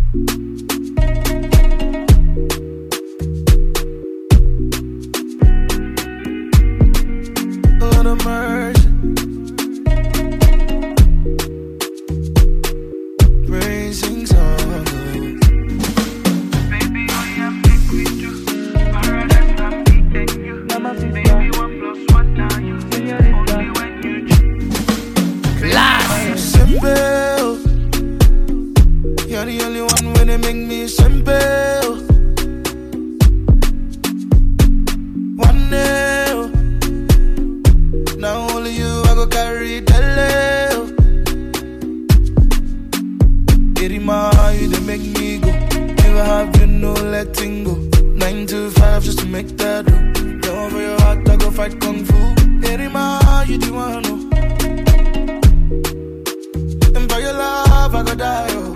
Lord of mercy. Praising song. Baby, I am big with you. Paradise, I'm me and you. Baby, 1+1 now you. Only when you choose. Simple. You're the only one when they make me simple. One nail. Now only you I go carry the love. Irima, you they make me go. Never have you no letting go. 9 to 5 just to make that do. Down for your heart I go fight kung fu. Irima, you the one who. And for your love I go die oh.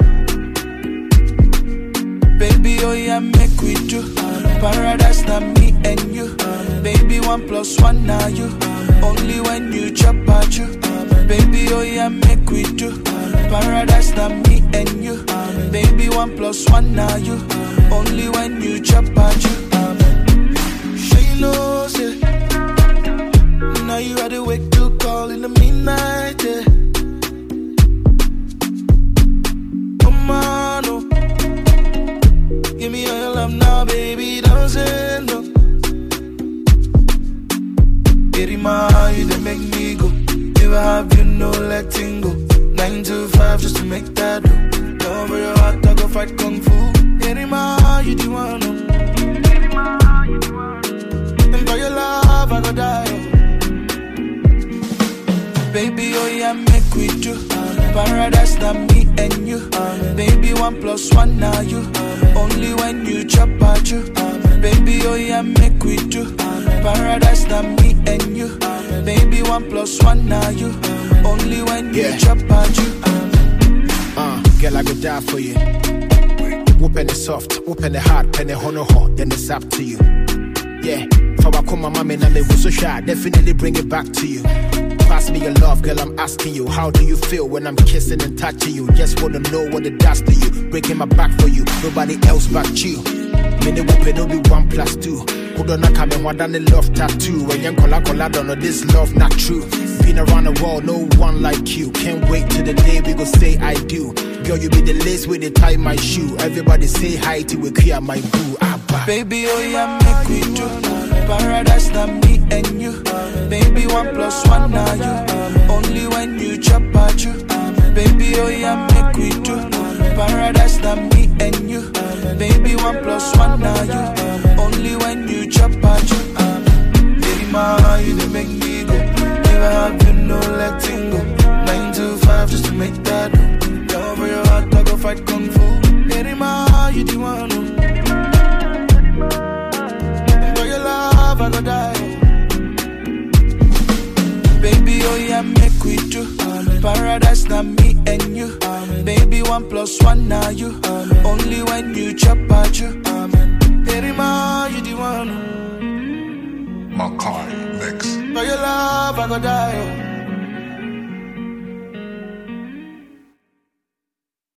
Baby, oh yeah, make we do. Paradise, now me and you. Baby, 1+1 now you. Only when you chop at you. Baby, oh yeah, make we do. Paradise, now me and you. Baby, 1+1 now you. Only when you chop at you. She knows it. Now you had to wake to call in the midnight, yeah. Come on, oh. Give me all your love now, baby, don't say no. Irima, you they make me go. Never have you no letting go. 9 to 5 just to make that do. Down for your heart, I go fight kung fu. Irima, you the one, oh. And for your love, I go die, oh. Baby, oh yeah, make we do. Paradise, now me and you. Baby, 1+1 now you. Only when you chop at you. Baby, oh yeah, make we do. Paradise, now me and you. Baby, 1+1 now you. Only when you chop at you. Girl, I could die for you. Whoopin' it soft, whoopin' it hard, pen it honor hot, then it's up to you. Yeah, if I call my mommy and I was so shy, definitely bring it back to you. Pass me your love, girl, I'm asking you. How do you feel when I'm kissing and touching you? Just wanna know what it does to you. Breaking my back for you, nobody else but you. Many whoopin' no be 1+2. Who don't come and want the love tattoo? When young cola don't know this love not true. Been around the world, no one like you. Can't wait till the day we go say I do. Girl, you be the lace with the tie my shoe. Everybody say hi to we clear my boo. Baby, oh yeah, make we do. Paradise, now me and you. Baby, 1+1 now you. Only when you chop at you. Baby, oh yeah, make we do. Paradise, now me and you. Baby, 1+1 now you. Only when you chop at you. Baby, ma, you they make me go. Never have you no letting go. 9 to 5 just to make that do. Down for your heart, I go fight kung fu. Baby, ma, you the one who. I go die. Baby, oh yeah, make we do. Paradise, now me and you. Baby, 1+1 now you. Only when you chop at you. Irima, you the one. Makai mix. For your love, I go die.